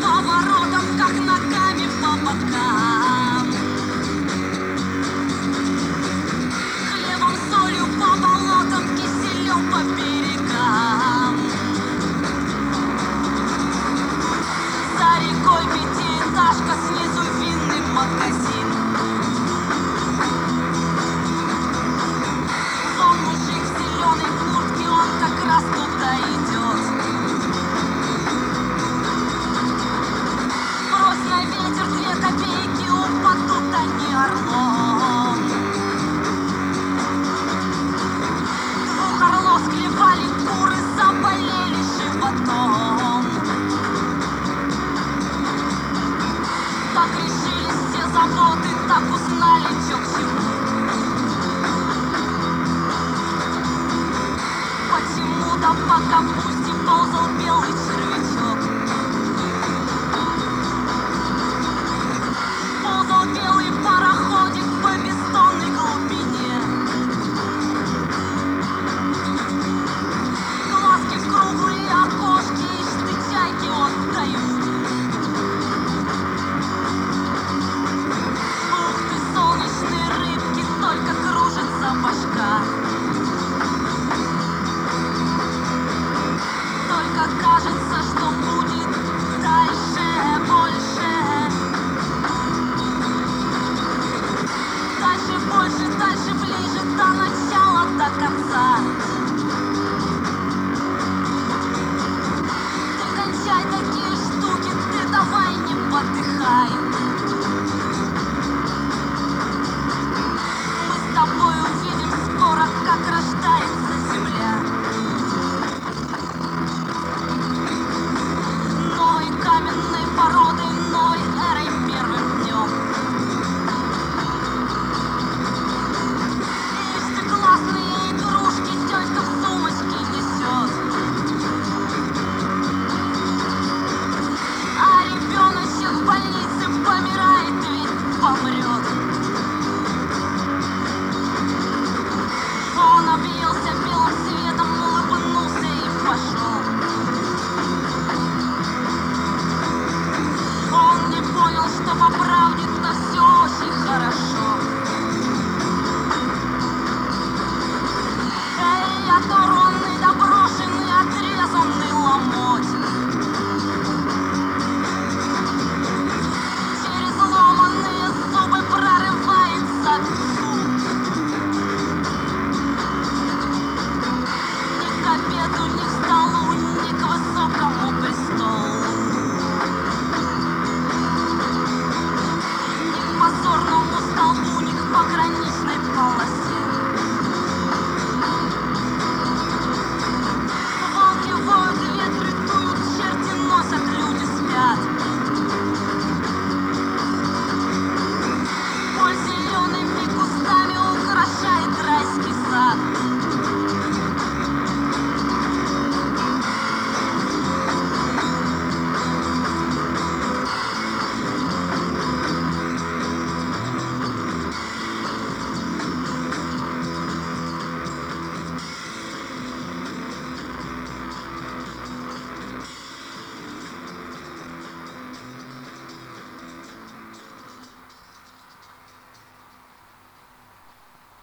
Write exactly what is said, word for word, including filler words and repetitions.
поворотом, как ногами по бокам. Хлебом, солью по болотам, киселем по берегам. За рекой пятиэтажка, снизу винный магазин. Вон мужик в зеленой куртке, он как раз туда идет. Брось на ветер две копейки, упадут они орлом. Двух орлов склевали куры, заболели животом. Так решились все заботы, так узнали, чё к чему. Почему-то по капусте ползал белый червячок. Ползал белый пароходик по бетонной глубине. Глазки в круглые окошки, ишь ты, чайки отдают. Ух ты, солнечные рыбки, только кружится башка. Только кажется, что будет дальше, больше. Дальше, больше, дальше, ближе, до начала, до конца. Ты кончай такие штуки, ты давай не подыхай. Мы с тобой увидим скоро, как рождается земля. Новой каменной породой, новой эрой, первым днем. Ишь ты, классные игрушки, тетка в сумочке несет. А ребеночек в больнице помирает, ведь помрет. Он объелся белым светом, улыбнулся и пошел. Он не понял, что по правде-то все очень хорошо. Эй, оторванный, доброшенный, отрезанный ломоть. Через ломаные зубы прорывается суд. Ни к обеду, ни к